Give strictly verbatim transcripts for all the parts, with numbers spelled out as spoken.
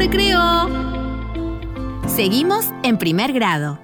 recreo. Seguimos en primer grado.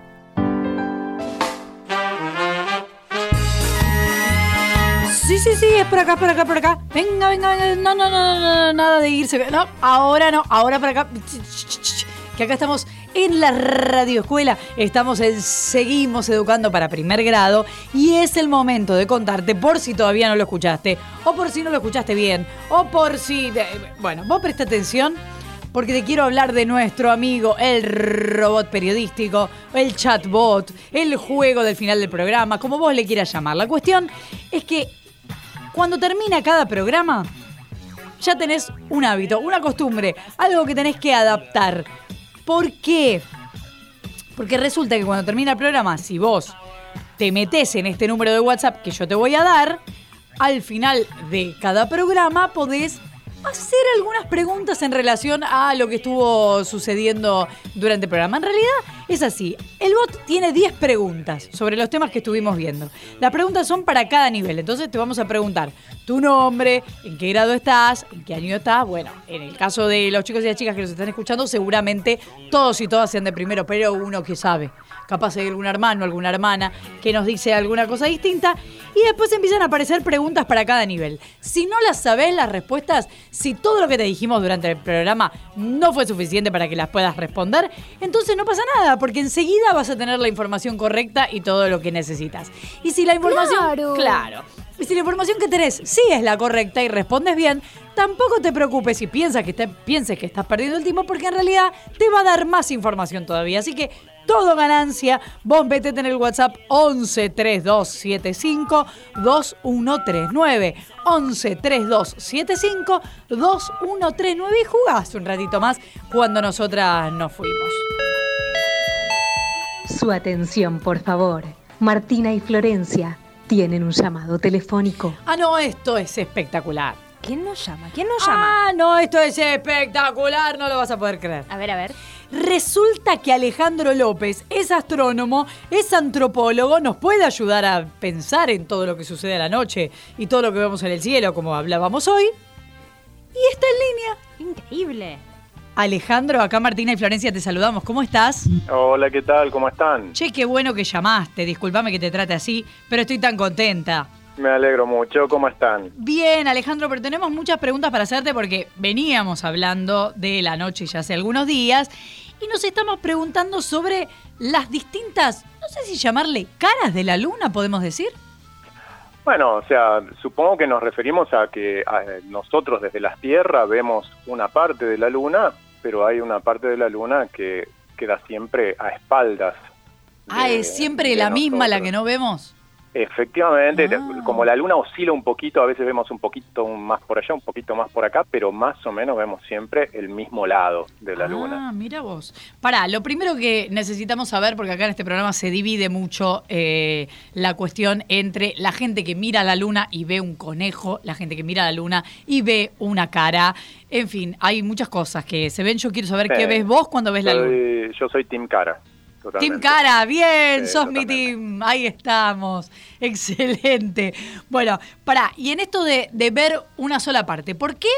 Sí, sí, sí, es por acá, por acá, por acá. Venga, venga, venga. No, no, no, no, no, nada de irse. No, ahora no, ahora por acá. Que acá estamos en la radioescuela. Estamos en Seguimos Educando para primer grado. Y es el momento de contarte, por si todavía no lo escuchaste, o por si no lo escuchaste bien, o por si... Bueno, vos presta atención, porque te quiero hablar de nuestro amigo, el robot periodístico, el chatbot, el juego del final del programa, como vos le quieras llamar. La cuestión es que cuando termina cada programa, ya tenés un hábito, una costumbre, algo que tenés que adaptar. ¿Por qué? Porque resulta que cuando termina el programa, si vos te metés en este número de WhatsApp que yo te voy a dar, al final de cada programa podés hacer algunas preguntas en relación a lo que estuvo sucediendo durante el programa. En realidad es así. El bot tiene diez preguntas sobre los temas que estuvimos viendo. Las preguntas son para cada nivel. Entonces te vamos a preguntar tu nombre, en qué grado estás, en qué año estás. Bueno, en el caso de los chicos y las chicas que nos están escuchando, seguramente todos y todas sean de primero, pero uno que sabe. Capaz hay algún hermano, alguna hermana que nos dice alguna cosa distinta. Y después empiezan a aparecer preguntas para cada nivel. Si no las sabés, las respuestas, si todo lo que te dijimos durante el programa no fue suficiente para que las puedas responder, entonces no pasa nada, porque enseguida vas a tener la información correcta y todo lo que necesitas. Y si la información... Claro. Claro. Y si la información que tenés sí es la correcta y respondes bien, tampoco te preocupes si piensas que te, pienses que estás perdiendo el tiempo, porque en realidad te va a dar más información todavía. Así que todo ganancia. Vos metete en el WhatsApp once treinta y dos setenta y cinco veintiuno treinta y nueve. once treinta y dos setenta y cinco veintiuno treinta y nueve y jugás un ratito más cuando nosotras nos fuimos. Su atención, por favor. Martina y Florencia tienen un llamado telefónico. Ah, no, esto es espectacular. ¿Quién nos llama? ¿Quién nos llama? Ah, no, esto es espectacular, no lo vas a poder creer. A ver, a ver. Resulta que Alejandro López es astrónomo, es antropólogo, nos puede ayudar a pensar en todo lo que sucede a la noche y todo lo que vemos en el cielo, como hablábamos hoy. Y está en línea. Increíble. Alejandro, acá Martina y Florencia te saludamos. ¿Cómo estás? Hola, ¿qué tal? ¿Cómo están? Che, qué bueno que llamaste. Disculpame que te trate así, pero estoy tan contenta. Me alegro mucho. ¿Cómo están? Bien, Alejandro, pero tenemos muchas preguntas para hacerte porque veníamos hablando de la noche ya hace algunos días y nos estamos preguntando sobre las distintas, no sé si llamarle caras de la luna, podemos decir. Bueno, o sea, supongo que nos referimos a que a, nosotros desde la Tierra vemos una parte de la luna, pero hay una parte de la luna que queda siempre a espaldas. Ah, de, ¿es siempre la misma nosotros. la que no vemos? Efectivamente, Ah. como la luna oscila un poquito, a veces vemos un poquito más por allá, un poquito más por acá, pero más o menos vemos siempre el mismo lado de la ah, luna. Ah, mira vos. Pará, lo primero que necesitamos saber, porque acá en este programa se divide mucho eh, la cuestión entre la gente que mira la luna y ve un conejo, la gente que mira la luna y ve una cara. En fin, hay muchas cosas que se ven. Yo quiero saber Sí. qué ves vos cuando ves la luna. Soy- Yo soy Team Cara. Totalmente. Team Cara, bien, Sí, sos mi totalmente. team, ahí estamos, excelente. Bueno, pará, y en esto de, de ver una sola parte, ¿por qué,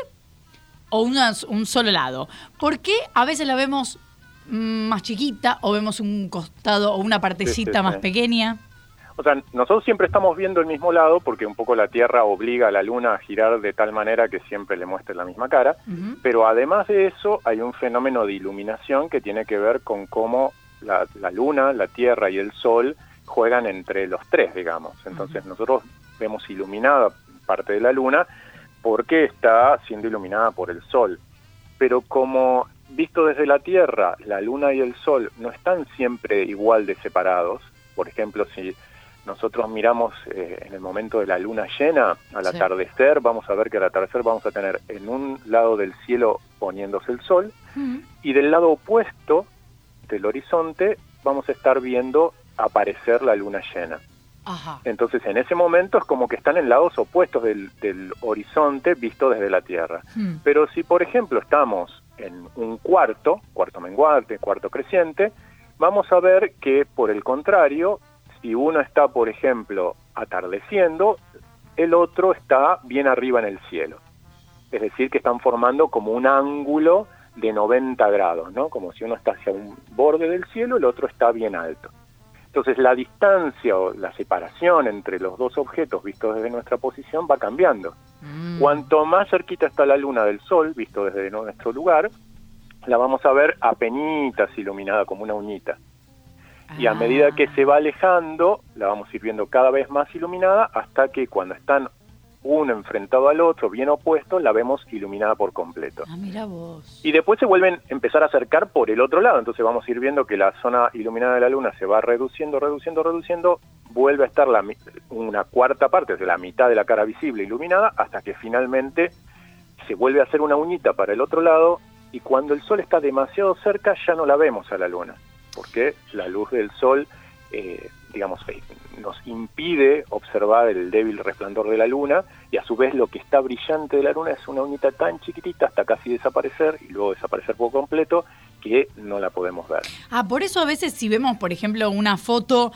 o una, un solo lado, por qué a veces la vemos mm, más chiquita o vemos un costado o una partecita Sí, sí, más sí. pequeña? O sea, nosotros siempre estamos viendo el mismo lado porque un poco la Tierra obliga a la Luna a girar de tal manera que siempre le muestre la misma cara, Ujú. pero además de eso hay un fenómeno de iluminación que tiene que ver con cómo la, la Luna, la Tierra y el Sol juegan entre los tres, digamos. Entonces nosotros vemos iluminada parte de la Luna porque está siendo iluminada por el Sol. Pero como visto desde la Tierra, la Luna y el Sol no están siempre igual de separados. Por ejemplo, si nosotros miramos eh, en el momento de la luna llena, al Sí. atardecer, vamos a ver que al atardecer vamos a tener en un lado del cielo poniéndose el sol, Ujú. y del lado opuesto del horizonte vamos a estar viendo aparecer la luna llena. Ajá. Entonces en ese momento es como que están en lados opuestos del, del horizonte visto desde la Tierra. Hmm. Pero si por ejemplo estamos en un cuarto, cuarto menguante, cuarto creciente, vamos a ver que por el contrario, si uno está por ejemplo atardeciendo, el otro está bien arriba en el cielo. Es decir, que están formando como un ángulo de noventa grados, ¿no? Como si uno está hacia un borde del cielo, el otro está bien alto. Entonces la distancia o la separación entre los dos objetos vistos desde nuestra posición va cambiando. Mm. Cuanto más cerquita está la luna del sol, visto desde nuestro lugar, la vamos a ver apenitas iluminada como una uñita. Ah. Y a medida que se va alejando, la vamos a ir viendo cada vez más iluminada hasta que cuando están uno enfrentado al otro, bien opuesto, la vemos iluminada por completo. Ah, mira vos. Y después se vuelven a empezar a acercar por el otro lado, entonces vamos a ir viendo que la zona iluminada de la luna se va reduciendo, reduciendo, reduciendo, vuelve a estar la, una cuarta parte, o sea, la mitad de la cara visible iluminada, hasta que finalmente se vuelve a hacer una uñita para el otro lado, y cuando el sol está demasiado cerca ya no la vemos a la luna, porque la luz del sol eh, digamos, nos impide observar el débil resplandor de la luna, y a su vez lo que está brillante de la luna es una uñita tan chiquitita hasta casi desaparecer y luego desaparecer por completo, que no la podemos ver. Ah, por eso a veces si vemos, por ejemplo, una foto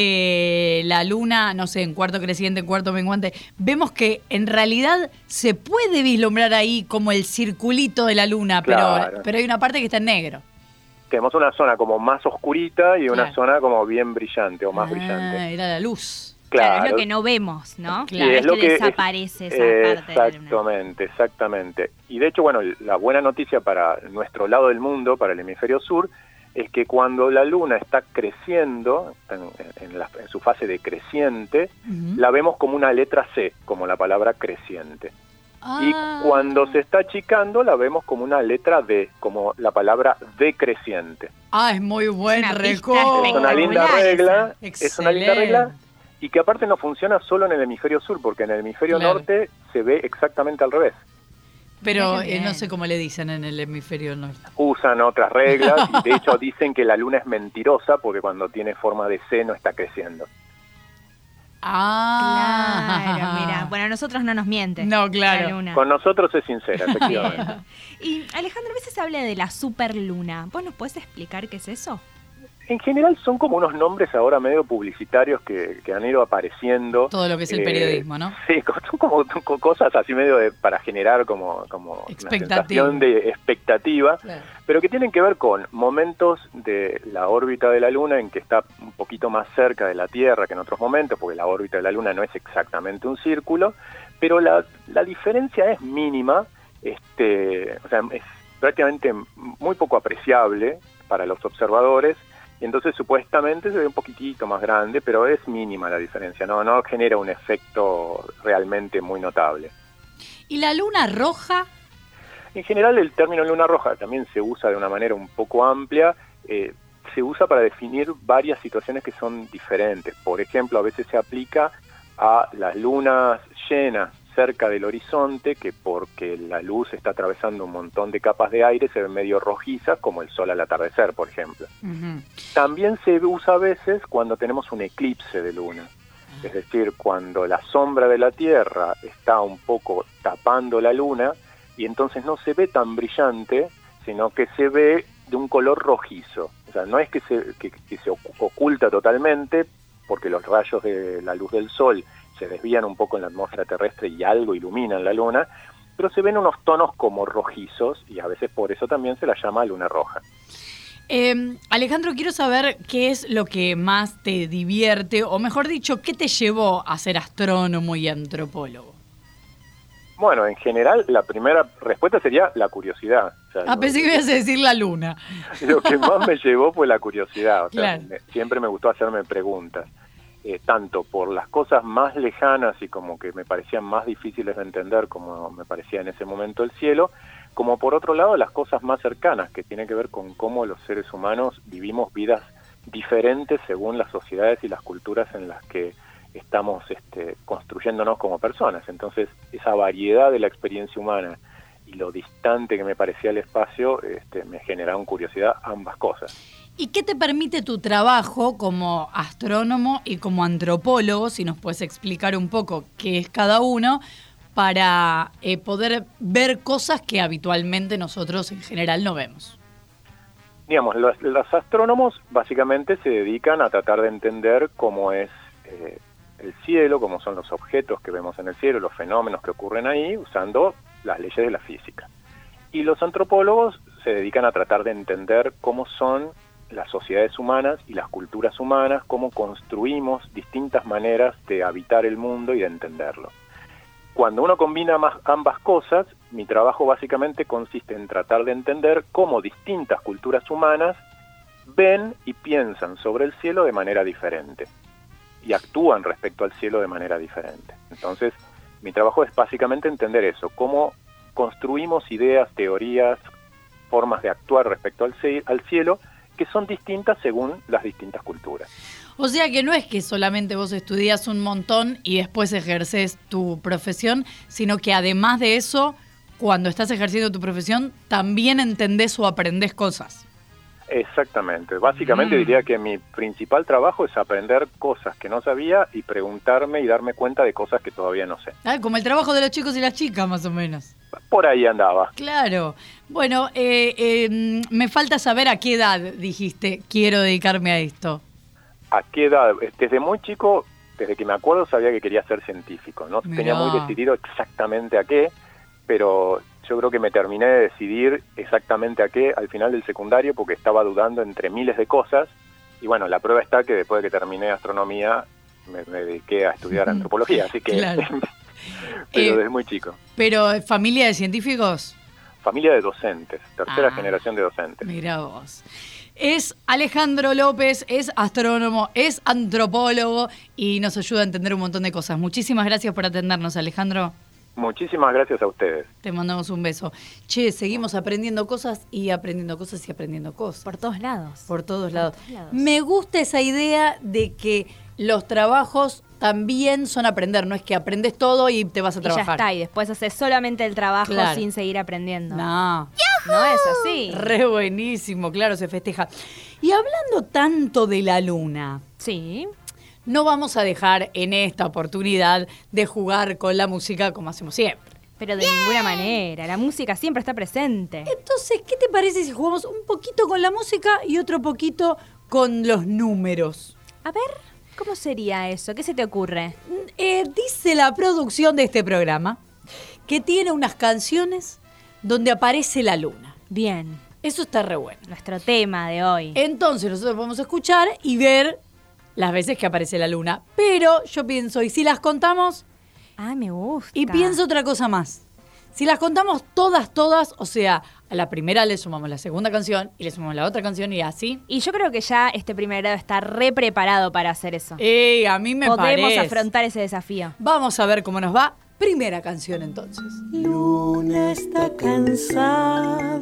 de la luna, no sé, en cuarto creciente, en cuarto menguante, vemos que en realidad se puede vislumbrar ahí como el circulito de la luna, claro. pero, pero hay una parte que está en negro. Tenemos una zona como más oscurita y una claro. zona como bien brillante o más ah, brillante. Era la luz. Claro. claro, es lo que no vemos, ¿no? Claro, es, es lo que, que desaparece es, esa eh, parte de la luna. Exactamente, exactamente. Y de hecho, bueno, la buena noticia para nuestro lado del mundo, para el hemisferio sur, es que cuando la luna está creciendo, en, en, la, en su fase de creciente, uh-huh. la vemos como una letra C, como la palabra creciente. Ah. Y cuando se está achicando, la vemos como una letra D, como la palabra decreciente. Ah, es muy buen récord. Es una linda regla, es una linda regla, y que aparte no funciona solo en el hemisferio sur, porque en el hemisferio claro. norte se ve exactamente al revés. Pero eh, no sé cómo le dicen en el hemisferio norte. Usan otras reglas, y de hecho dicen que la luna es mentirosa, porque cuando tiene forma de C no está creciendo. Ah, claro, mira. Bueno, a nosotros no nos miente. No, claro. Con nosotros es sincera, efectivamente. Y Alejandro, a veces se habla de la superluna. ¿Vos nos podés explicar qué es eso? En general son como unos nombres ahora medio publicitarios que, que han ido apareciendo. Todo lo que es el eh, periodismo, ¿no? Sí, son como, como cosas así medio de, para generar como, como una sensación de expectativa, claro. pero que tienen que ver con momentos de la órbita de la Luna en que está un poquito más cerca de la Tierra que en otros momentos, porque la órbita de la Luna no es exactamente un círculo, pero la, la diferencia es mínima, este, o sea, es prácticamente muy poco apreciable para los observadores. Y entonces supuestamente se ve un poquitito más grande, pero es mínima la diferencia, no, no genera un efecto realmente muy notable. ¿Y la luna roja? En general el término luna roja también se usa de una manera un poco amplia, eh, se usa para definir varias situaciones que son diferentes. Por ejemplo, a veces se aplica a las lunas llenas cerca del horizonte, que porque la luz está atravesando un montón de capas de aire se ven medio rojizas, como el sol al atardecer, por ejemplo. Uh-huh. También se usa a veces cuando tenemos un eclipse de luna, uh-huh. es decir, cuando la sombra de la Tierra está un poco tapando la luna y entonces no se ve tan brillante, sino que se ve de un color rojizo. O sea, no es que se, que, que se oculta totalmente, porque los rayos de la luz del sol se desvían un poco en la atmósfera terrestre y algo iluminan la luna, pero se ven unos tonos como rojizos y a veces por eso también se la llama luna roja. Eh, Alejandro, quiero saber qué es lo que más te divierte, o mejor dicho, ¿qué te llevó a ser astrónomo y antropólogo? Bueno, en general la primera respuesta sería la curiosidad. O sea, ah, pensé que ibas a decir la luna. Lo que más me llevó fue la curiosidad, o sea, claro. me, siempre me gustó hacerme preguntas. Eh, tanto por las cosas más lejanas y como que me parecían más difíciles de entender, como me parecía en ese momento el cielo, como por otro lado las cosas más cercanas, que tienen que ver con cómo los seres humanos vivimos vidas diferentes según las sociedades y las culturas en las que estamos este, construyéndonos como personas. Entonces, esa variedad de la experiencia humana y lo distante que me parecía el espacio, este, me generaron curiosidad ambas cosas. ¿Y qué te permite tu trabajo como astrónomo y como antropólogo, si nos puedes explicar un poco qué es cada uno, para eh, poder ver cosas que habitualmente nosotros en general no vemos? Digamos, los, los astrónomos básicamente se dedican a tratar de entender cómo es eh, el cielo, cómo son los objetos que vemos en el cielo, los fenómenos que ocurren ahí, usando las leyes de la física. Y los antropólogos se dedican a tratar de entender cómo son las sociedades humanas y las culturas humanas, cómo construimos distintas maneras de habitar el mundo y de entenderlo. Cuando uno combina más ambas cosas, mi trabajo básicamente consiste en tratar de entender cómo distintas culturas humanas ven y piensan sobre el cielo de manera diferente y actúan respecto al cielo de manera diferente. Entonces, mi trabajo es básicamente entender eso, cómo construimos ideas, teorías, formas de actuar respecto al, al cielo que son distintas según las distintas culturas. O sea que no es que solamente vos estudias un montón y después ejerces tu profesión, sino que además de eso, cuando estás ejerciendo tu profesión, también entendés o aprendés cosas. Exactamente. Básicamente mm. diría que mi principal trabajo es aprender cosas que no sabía y preguntarme y darme cuenta de cosas que todavía no sé. Ah, como el trabajo de los chicos y las chicas, más o menos. Por ahí andaba. Claro. Bueno, eh, eh, me falta saber a qué edad dijiste, quiero dedicarme a esto. ¿A qué edad? Desde muy chico, desde que me acuerdo, sabía que quería ser científico. No Mirá. tenía muy decidido exactamente a qué, pero yo creo que me terminé de decidir exactamente a qué al final del secundario, porque estaba dudando entre miles de cosas. Y bueno, la prueba está que después de que terminé astronomía, me, me dediqué a estudiar antropología, así que... Claro. pero eh, desde muy chico. ¿Pero familia de científicos? Familia de docentes, tercera Ah, generación de docentes. Mirá vos. Es Alejandro López, es astrónomo, es antropólogo y nos ayuda a entender un montón de cosas. Muchísimas gracias por atendernos, Alejandro. Muchísimas gracias a ustedes. Te mandamos un beso. Che, seguimos aprendiendo cosas y aprendiendo cosas y aprendiendo cosas. Por todos lados. Por todos lados. todos lados. Me gusta esa idea de que los trabajos también son aprender, no es que aprendes todo y te vas a Y ya trabajar. está, y después haces solamente el trabajo Claro. sin seguir aprendiendo. No. No es así. Re buenísimo, claro, se festeja. Y hablando tanto de la luna, Sí. no vamos a dejar en esta oportunidad de jugar con la música como hacemos siempre. Pero de ninguna manera. La música siempre está presente. Entonces, ¿qué te parece si jugamos un poquito con la música y otro poquito con los números? A ver, ¿cómo sería eso? ¿Qué se te ocurre? Eh, dice la producción de este programa que tiene unas canciones donde aparece la luna. Bien. Eso está re bueno. Nuestro tema de hoy. Entonces nosotros podemos escuchar y ver las veces que aparece la luna. Pero yo pienso, ¿y si las contamos? Ah, me gusta. Y pienso otra cosa más. Si las contamos todas, todas, o sea, a la primera le sumamos la segunda canción y le sumamos la otra canción y así. Y yo creo que ya este primer grado está re preparado para hacer eso. Eh, a mí me Podemos parece. afrontar ese desafío. Vamos a ver cómo nos va. Primera canción entonces. Luna está cansada,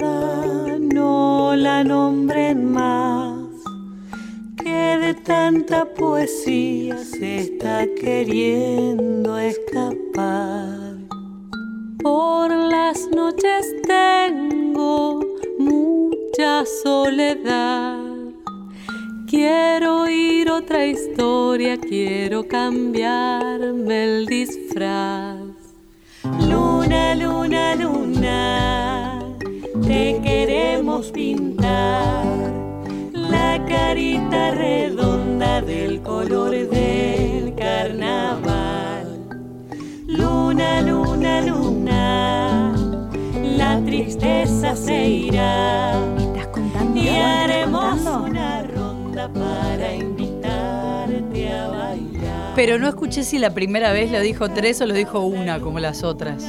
no la nombren más, que de tanta poesía se está queriendo escapar. Por las noches tengo mucha soledad, quiero oír otra historia, quiero cambiarme el disfraz. Luna, luna, luna, te queremos pintar la carita redonda del color del carnaval. Luna, luna, luna, la tristeza se irá. ¿Me estás contando? Y ¿Me estás haremos contando? una ronda para invitarte a bailar. Pero no escuché si la primera vez lo dijo tres o lo dijo una, como las otras.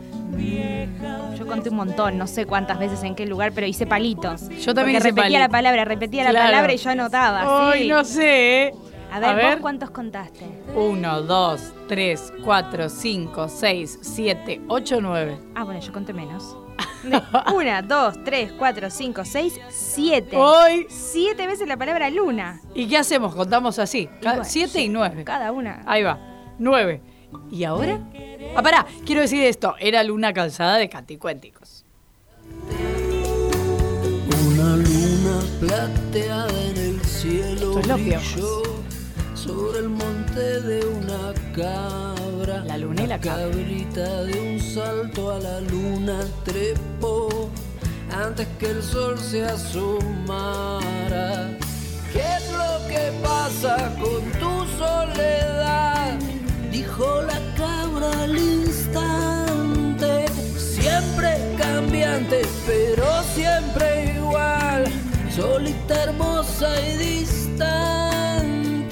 Yo conté un montón, no sé cuántas veces en qué lugar, pero hice palitos. Yo también Porque hice repetía palito. la palabra, repetía la Claro. palabra y yo anotaba. Ay, sí. no sé, ¿eh? A ver, ¿vos cuántos contaste? Uno, dos, tres, cuatro, cinco, seis, siete, ocho, nueve. Ah, bueno, yo conté menos. Una, dos, tres, cuatro, cinco, seis, siete. Hoy. Siete veces la palabra luna. ¿Y qué hacemos? Contamos así. Y Ca- bueno, siete y nueve. Cada una. Ahí va. Nueve. ¿Y ahora? Ah, pará. Quiero decir esto. Era Luna Calzada de Canticuénticos. Una luna plateada en el cielo Esto es los brilló piojos. sobre el monte de una cabra. La luna y la cabra. cabrita de un salto a la luna trepó antes que el sol se asomara. ¿Qué es lo que pasa con tu soledad? Dijo la cabra al instante. Siempre cambiante, pero siempre hermosa y distante.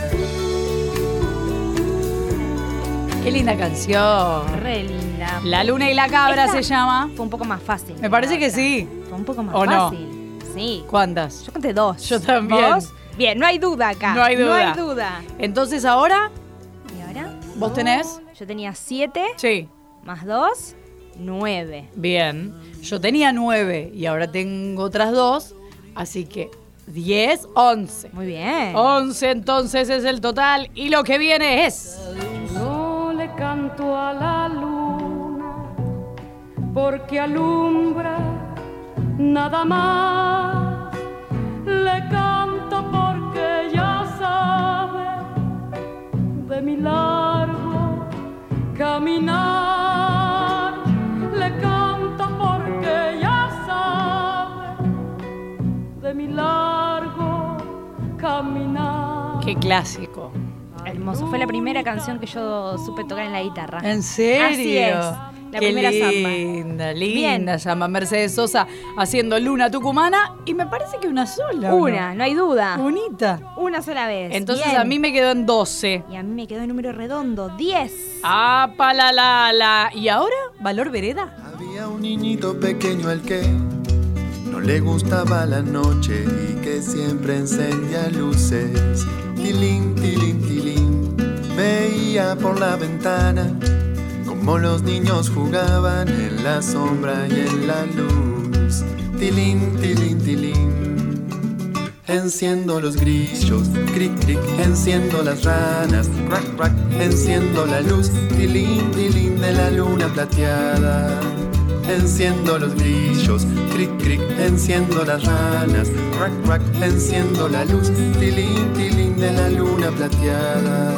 Qué linda canción. Re linda. La luna y la cabra Esta se llama. Fue un poco más fácil. Me parece la que otra. sí. Fue un poco más ¿O no? fácil. Sí. ¿Cuántas? Yo conté dos. Yo también. ¿Vos? Bien, no hay duda acá. No hay duda. No hay duda. Entonces ahora, ¿Y ahora? ¿vos tenés? Yo tenía siete Sí. más dos, nueve. Bien. Yo tenía nueve y ahora tengo otras dos. Así que diez, once. Muy bien. once entonces es el total. Y lo que viene es... No le canto a la luna porque alumbra nada más. Le canto porque ya sabe de mi largo caminar. Le canto porque ya sabe de mi largo caminar. Qué clásico. Hermoso. Fue la primera canción que yo supe tocar en la guitarra. ¿En serio? Así es. La Qué primera samba. linda, linda Bien. samba. Mercedes Sosa haciendo Luna Tucumana y me parece que una sola. ¿o no? Una, no hay duda. Unita. Una sola vez. Entonces Bien. a mí me quedó en doce. Y a mí me quedó el número redondo, diez. ¡Apa la la la! ¿Y ahora? ¿Valor Vereda? Había un niñito pequeño al que no le gustaba la noche y que siempre encendía luces. Tilín, tilín, tilín. Veía por la ventana como los niños jugaban en la sombra y en la luz. Tilín, tilín, tilín. Enciendo los grillos, cric, cric. Enciendo las ranas, crack, crack. Enciendo la luz, tilín, tilín de la luna plateada. Enciendo los grillos, cric, cric. Enciendo las ranas, crack, crack. Enciendo la luz, tilín, tilín de la luna plateada.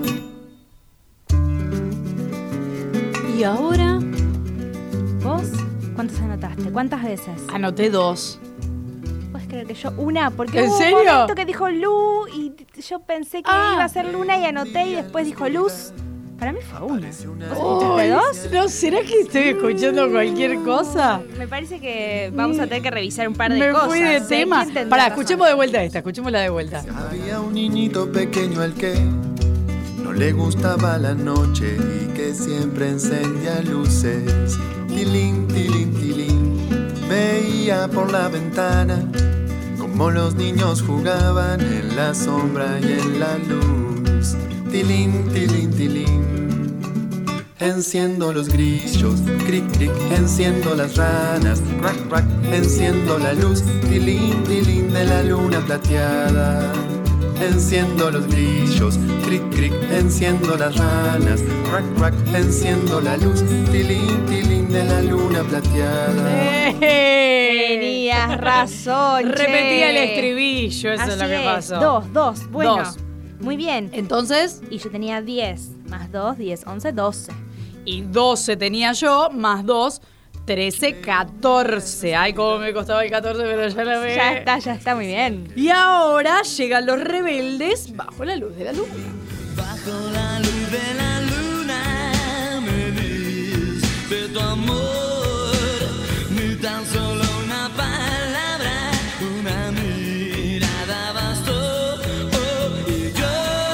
¿Y ahora? ¿Vos? ¿Cuántas anotaste? ¿Cuántas veces? Anoté dos. ¿Puedes creer que yo una? Porque ¿En hubo serio? un momento que dijo Lu y yo pensé que Ah. iba a ser Luna y anoté y después dijo Luz. Para mí fue una. ¿Vos Ay, escuchaste dos? ¿No será que estoy escuchando cualquier cosa? Me parece que vamos a tener que revisar un par de Me cosas. fui de ¿eh? tema. ¿Quién tendrá Pará, razón? escuchemos de vuelta esta, escuchémosla de vuelta. Había un niñito pequeño al que no le gustaba la noche y que siempre encendía luces. Tilín, tilín, tilín. Veía por la ventana como los niños jugaban en la sombra y en la luz. Tilín, tilín, tilín. Enciendo los grillos, cric, cric. Enciendo las ranas, crack, crack. Enciendo la luz, tilín, tilín de la luna plateada. Enciendo los grillos, cric, cric. Enciendo las ranas, crack, crack. Enciendo la luz, tilín, tilín de la luna plateada. Tenías razón, che. Repetía el estribillo, eso Así es lo que pasó. Dos, dos. Bueno, Dos. muy bien. Entonces, Y yo tenía diez. Más dos, diez, once, doce. y doce tenía yo, más dos, trece, catorce. Ay, cómo me costaba el catorce, pero ya la ve. Ya está, ya está, muy bien. Y ahora llegan los rebeldes bajo la luz de la luna. Bajo la luz de la luna me diste tu amor, ni tan solo una palabra, una mirada bastó. Oh, y yo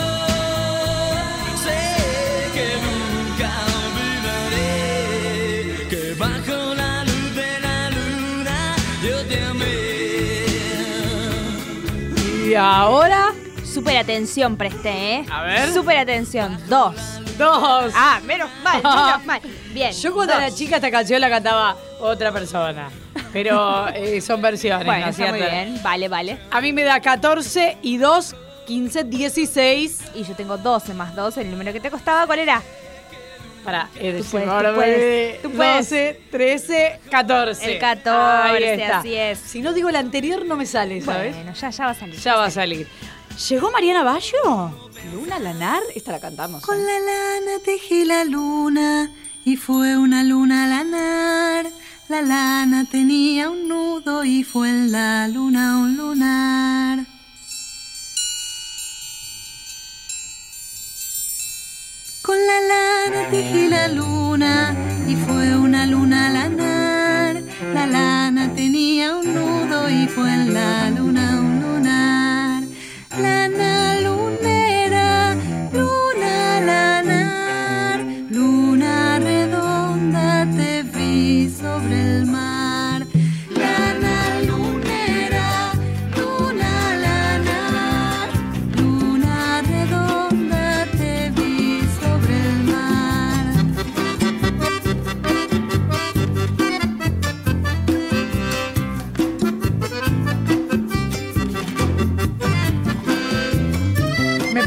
sé que nunca olvidaré que bajo la luz de la luna yo te amé. Y ahora, Súper atención presté, ¿eh? A ver. Súper atención. Dos. dos. Ah, menos mal, menos mal. Bien. Yo cuando dos. era chica esta canción la cantaba otra persona. Pero eh, son versiones, Bueno, ¿no es está muy cierto? bien. Vale, vale. A mí me da catorce y dos, quince, dieciséis. Y yo tengo doce más doce, el número que te costaba, ¿cuál era? Para, eh, Tú decime, puedes, ahora tú puedes, me- tú puedes. doce, trece, catorce. El catorce, Ahí está. así es. Si no digo el anterior no me sale, ¿sabes? Bueno, ya, ya va a salir. Ya va a salir. ¿Llegó Mariana Bayo? ¿Luna Lanar? Esta la cantamos. Con ¿eh? la lana tejí la luna y fue una luna lanar. La lana tenía un nudo y fue en la luna un lunar. Con la lana tejí la luna y fue una luna lanar. La lana tenía un nudo y fue en la luna un lunar.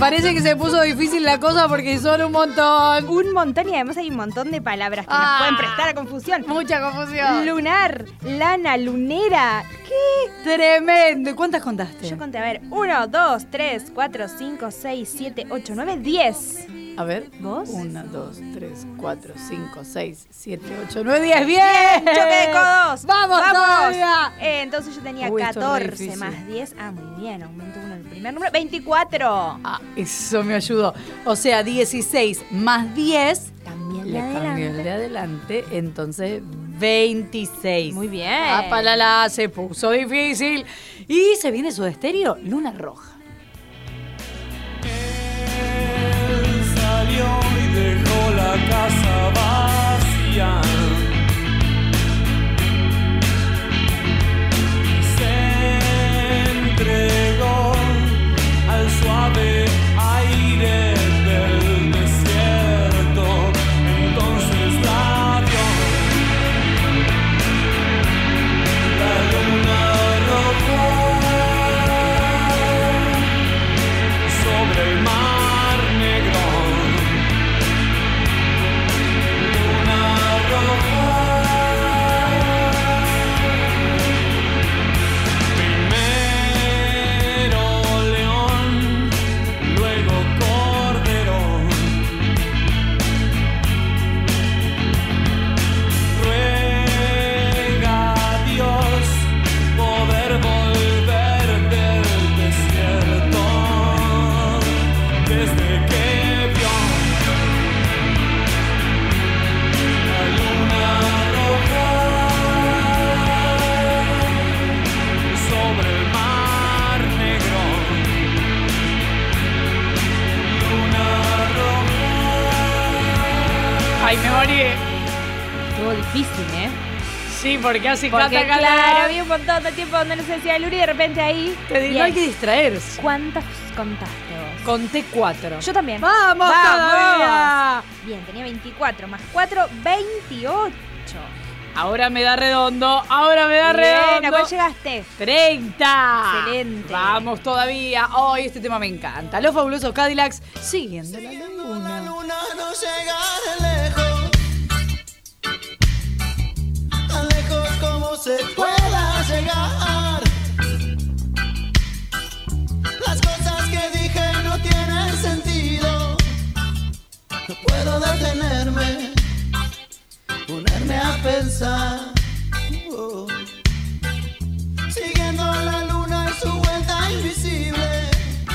parece que se puso difícil la cosa porque son un montón. Un montón, y además hay un montón de palabras que Ah. nos pueden prestar a confusión. Mucha confusión. Lunar, lana, lunera. ¿Qué? Tremendo. ¿Y cuántas contaste? Yo conté, a ver, uno, dos, tres, cuatro, cinco, seis, siete, ocho, nueve, diez. A ver, ¿vos? Una, dos, tres, cuatro, cinco, seis, siete, ocho, nueve, diez. ¡Bien! ¡Choque de codos! ¡Vamos, todavía! Eh, entonces yo tenía Uy, esto es re catorce difícil. más diez. Ah, muy bien, aumento uno el primer número. veinticuatro. Ah, eso me ayudó. O sea, dieciséis más diez. También Le cambió el de adelante, entonces veintiséis. Muy bien. Apalala, se puso difícil. Y se viene su estéreo, Luna Roja. Salió y dejó la casa vacía. Se entregó al suave aire del desierto. Entonces la vio la luna roja sobre el mar negro. Ay, me morí. Estuvo difícil, ¿eh? Sí, porque hace Porque cata, cata. claro, había un montón de tiempo donde no se decía Luri y de repente ahí... Te digo, no hay que distraerse. ¿Cuántas contaste vos? Conté cuatro. Yo también. ¡Vamos, todavía! Bien, tenía veinticuatro más cuatro, veintiocho. Ahora me da redondo, ahora me da Bien, redondo. ¿a cuál llegaste? treinta. Excelente. Vamos todavía. Hoy este tema me encanta. Los fabulosos Cadillacs siguiendo la luna. luna no llega lejos, tan lejos como se pueda llegar. Las cosas que dije no tienen sentido. No puedo detenerme, ponerme a pensar. Oh. Siguiendo la luna en su vuelta invisible.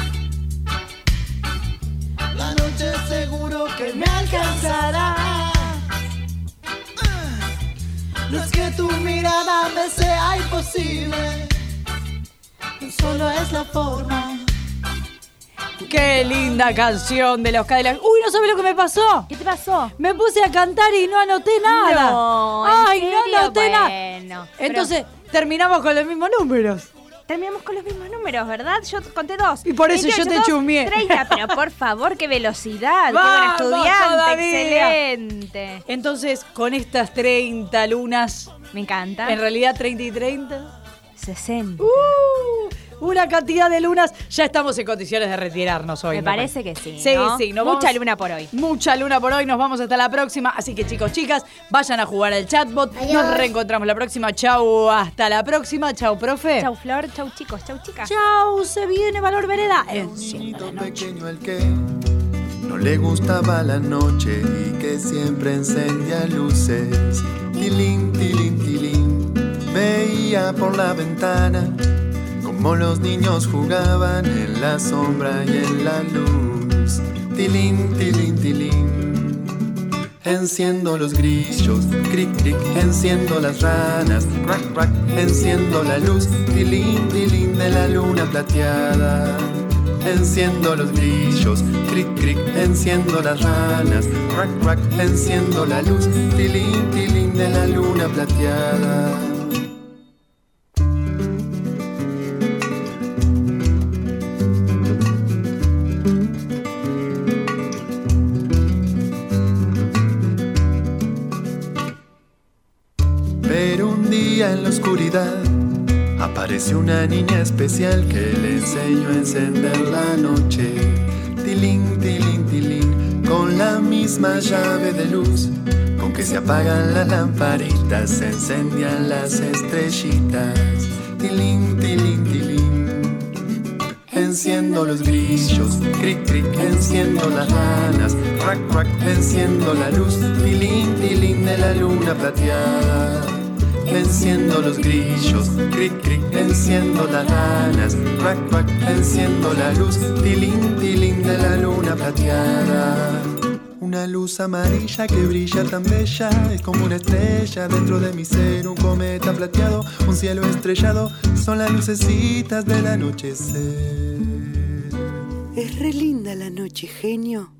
La noche seguro que me alcanzará. No es que tu mirada me sea imposible, solo es la forma. Qué linda canción de los Cadillacs. Uy, ¿no sabes lo que me pasó? ¿Qué te pasó? Me puse a cantar y no anoté nada. No, ¿en Ay, serio? no anoté nada. Bueno, Entonces, terminamos con los mismos números. terminamos con los mismos números, ¿verdad? Yo conté dos. Y por eso yo te dos, chumié. treinta, pero por favor, qué velocidad. Qué Vamos buen estudiante. todavía. Excelente. Entonces, con estas treinta lunas, Me encanta. en realidad treinta y treinta, sesenta. uh, una cantidad de lunas, ya estamos en condiciones de retirarnos hoy. Me parece que sí, Sí, ¿no? sí. Nos Mucha vamos- luna por hoy. Mucha luna por hoy, nos vamos hasta la próxima. Así que chicos, chicas, vayan a jugar al chatbot. Nos reencontramos la próxima. Chau, hasta la próxima. Chau, profe. Chau, Flor. Chau, chicos. Chau, chicas. Chau, se viene Valor Vereda. En Niñito pequeño al que no le gustaba la noche y que siempre encendía luces. Tilín, tilín, tilín. Veía por la ventana como los niños jugaban en la sombra y en la luz. Tilín, tilín, tilín. Enciendo los grillos, cric, cric. Enciendo las ranas, crack, crack. Enciendo la luz, tilín, tilín de la luna plateada. Enciendo los grillos, cric, cric. Enciendo las ranas, crack, crack. Enciendo la luz, tilín, tilín de la luna plateada. Pero un día en la oscuridad apareció una niña especial que le enseñó a encender la noche. tilín, tilín, tilín, con la misma llave de luz con que se apagan las lamparitas, se encendían las estrellitas. Tilín, tilín, tilín. Enciendo los grillos, cric, cric, enciendo las ranas, rac, rac, enciendo la luz, tilín, tilín de la luna plateada. Enciendo los grillos, cric, cric, enciendo las ranas, rac, rac, enciendo la luz, tilín, tilín de la luna plateada. Una luz amarilla que brilla tan bella, es como una estrella dentro de mi ser, un cometa plateado, un cielo estrellado, son las lucecitas del anochecer. Es re linda la noche, genio.